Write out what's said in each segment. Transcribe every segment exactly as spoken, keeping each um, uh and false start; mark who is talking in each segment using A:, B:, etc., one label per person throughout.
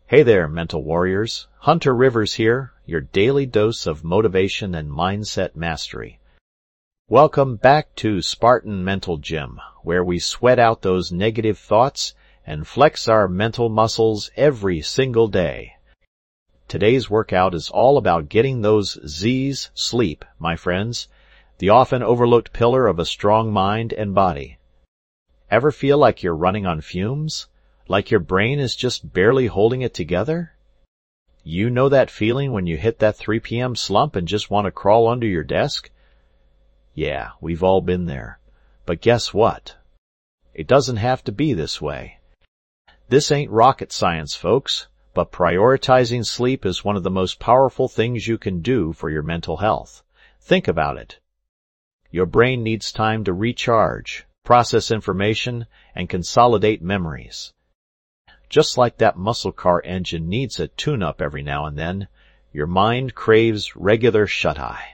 A: Hey there, mental warriors. Hunter Rivers here, your daily dose of motivation and mindset mastery. Welcome back to Spartan Mental Gym, where we sweat out those negative thoughts and flex our mental muscles every single day. Today's workout is all about getting those Z's sleep, my friends, the often overlooked pillar of a strong mind and body. Ever feel like you're running on fumes? Like your brain is just barely holding it together? You know that feeling when you hit that three p.m. slump and just want to crawl under your desk? Yeah, we've all been there. But guess what? It doesn't have to be this way. This ain't rocket science, folks, but prioritizing sleep is one of the most powerful things you can do for your mental health. Think about it. Your brain needs time to recharge, process information, and consolidate memories. Just like that muscle car engine needs a tune-up every now and then, your mind craves regular shut-eye.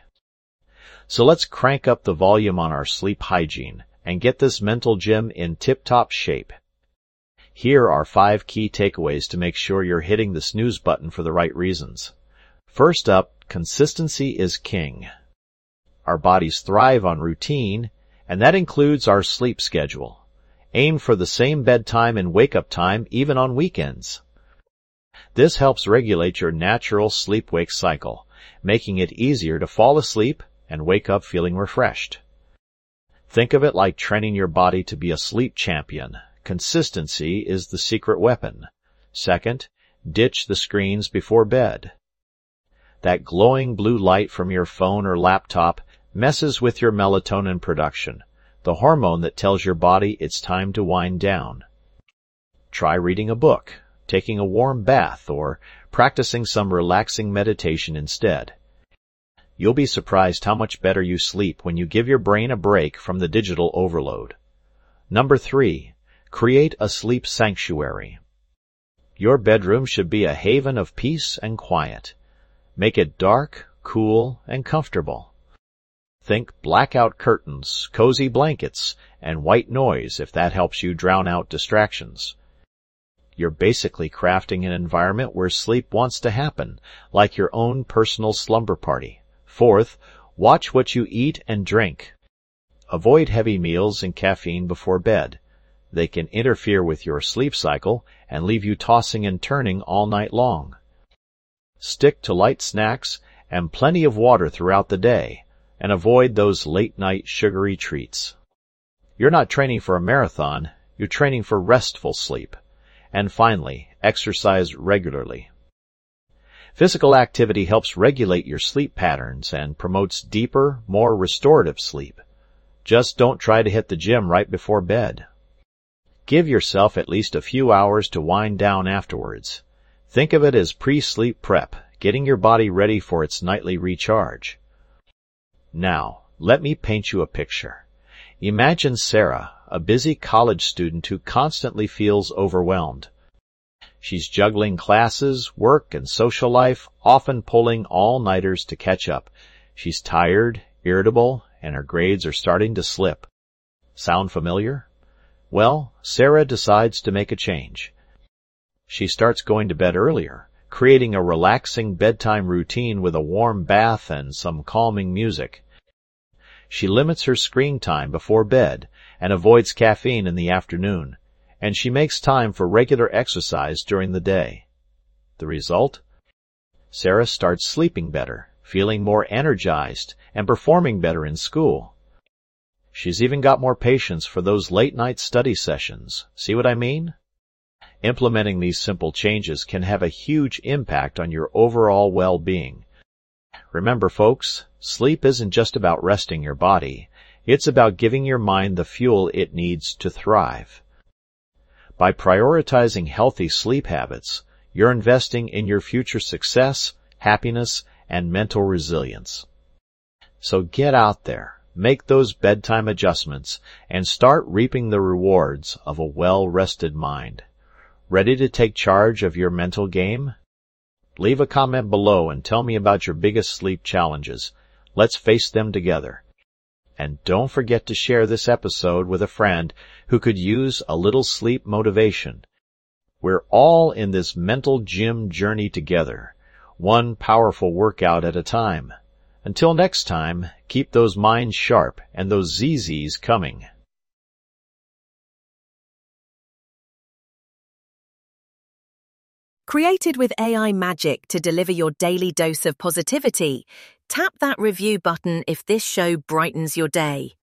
A: So let's crank up the volume on our sleep hygiene and get this mental gym in tip-top shape. Here are five key takeaways to make sure you're hitting the snooze button for the right reasons. First up, consistency is king. Our bodies thrive on routine, and that includes our sleep schedule. Aim for the same bedtime and wake-up time even on weekends. This helps regulate your natural sleep-wake cycle, making it easier to fall asleep and wake up feeling refreshed. Think of it like training your body to be a sleep champion. Consistency is the secret weapon. Second, ditch the screens before bed. That glowing blue light from your phone or laptop messes with your melatonin production, the hormone that tells your body it's time to wind down. Try reading a book, taking a warm bath, or practicing some relaxing meditation instead. You'll be surprised how much better you sleep when you give your brain a break from the digital overload. Number three, create a sleep sanctuary. Your bedroom should be a haven of peace and quiet. Make it dark, cool, and comfortable. Think blackout curtains, cozy blankets, and white noise if that helps you drown out distractions. You're basically crafting an environment where sleep wants to happen, like your own personal slumber party. Fourth, watch what you eat and drink. Avoid heavy meals and caffeine before bed. They can interfere with your sleep cycle and leave you tossing and turning all night long. Stick to light snacks and plenty of water throughout the day, and avoid those late-night sugary treats. You're not training for a marathon, you're training for restful sleep. And finally, exercise regularly. Physical activity helps regulate your sleep patterns and promotes deeper, more restorative sleep. Just don't try to hit the gym right before bed. Give yourself at least a few hours to wind down afterwards. Think of it as pre-sleep prep, getting your body ready for its nightly recharge. Now, let me paint you a picture. Imagine Sarah, a busy college student who constantly feels overwhelmed. She's juggling classes, work, and social life, often pulling all-nighters to catch up. She's tired, irritable, and her grades are starting to slip. Sound familiar? Well, Sarah decides to make a change. She starts going to bed earlier, creating a relaxing bedtime routine with a warm bath and some calming music. She limits her screen time before bed and avoids caffeine in the afternoon, and she makes time for regular exercise during the day. The result? Sarah starts sleeping better, feeling more energized, and performing better in school. She's even got more patience for those late-night study sessions. See what I mean? Implementing these simple changes can have a huge impact on your overall well-being. Remember, folks, sleep isn't just about resting your body. It's about giving your mind the fuel it needs to thrive. By prioritizing healthy sleep habits, you're investing in your future success, happiness, and mental resilience. So get out there, make those bedtime adjustments, and start reaping the rewards of a well-rested mind. Ready to take charge of your mental game? Leave a comment below and tell me about your biggest sleep challenges. Let's face them together. And don't forget to share this episode with a friend who could use a little sleep motivation. We're all in this mental gym journey together, one powerful workout at a time. Until next time, keep those minds sharp and those Z Zs coming.
B: Created with A I magic to deliver your daily dose of positivity, tap that review button if this show brightens your day.